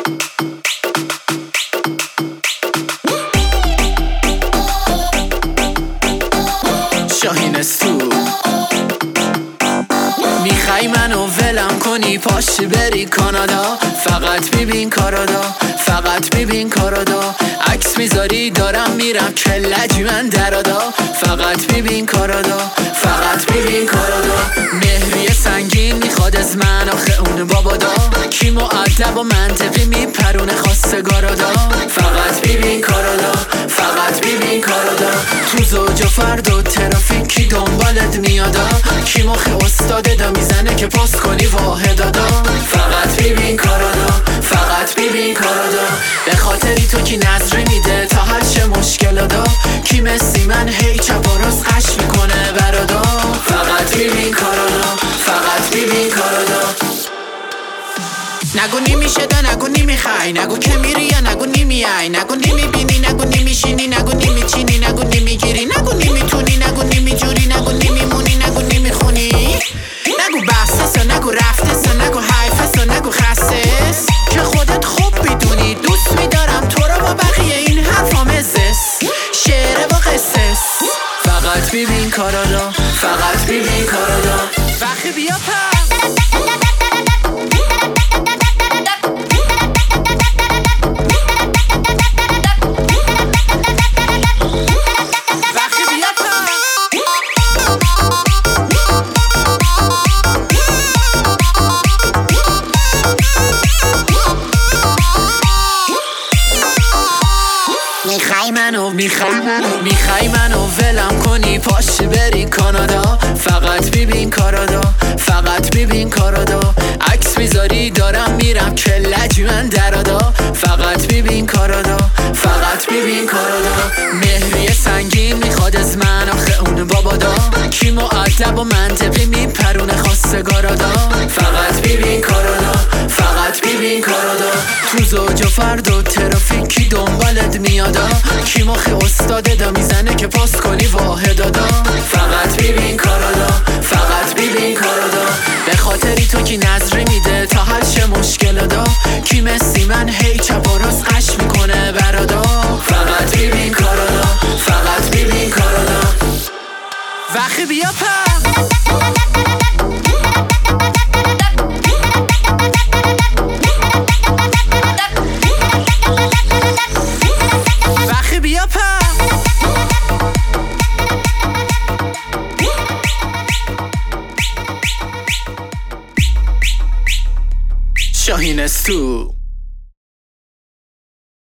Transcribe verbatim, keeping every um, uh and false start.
شاهین استو میخوای منو ولم کنی پاشی بری کانادا، فقط ببین کارادا، فقط ببین کارادا. عکس میذاری دارم میرم کلجی من درادا، فقط ببین کارادا، فقط ببین کارادا. مهریه سنگین میخواد از من آخه اون بابادا، کی مؤدب و منطقی میپرونه خواستگارادا، فقط ببین کارادا، فقط ببین کارادا. تو زوج و فرد و ترافیک کی دنبالت میادا، کی مخ استاده دا میزنه که پاس کنی واحدادا، فقط ببین کارادا، فقط ببین کارادا. به خاطری تو کی نظری میده تا هر چه مشکلادا، کی مثی من هی چپ و راست قش میکنه برادا، فقط ببین کارادا، فقط ببین کارادا. نگو نمیشه دا نگو نمیخوای، نگو که میری یا نگو نمیای، نگو نمیبینی نگو نمیشینی، نگو نمیچینی نگو نمیگیری، نگو نمیتونی نگو نمیجوری، نگو نمیمونی نگو نمیخونی. نگو بحثس و نگو رفتس و نگو حیفس و نگو خستس، که خودت خوب میدونی دوست میدارم تو رو با بقیه این حرفا مزس، شعره و قصص. فقط ببین کارادا، فقط ببین کارادا. وقتی بیا پر میخوای منو میخوای منو میخوای منو ولم کنی پاشی بری کانادا، فقط ببین کارادا، فقط ببین کارادا. عکس میذاری دارم میرم کلجی من درادا، فقط ببین کارادا، فقط ببین کارادا. مهریه سنگین میخواد از من آخه اون بابادا، کی مؤدب و منطقی میپرونه خواستگارادا، فقط ببین کارادا، فقط ببین کارادا. تو زوج و فرد و ترافیک کی دنبالت میادا، کی مخ استاده دا میزنه که پاس کنی واحدادا، فقط ببین کارادا، فقط ببین کارادا. به خاطری تو کی نظری میده تا هر چه مشکلادا، کی مثی من هی چپ و راست قش میکنه برادا، فقط ببین کارادا، فقط ببین کارادا. وقتی بیا پر وقتی بیا پر شاهین استو.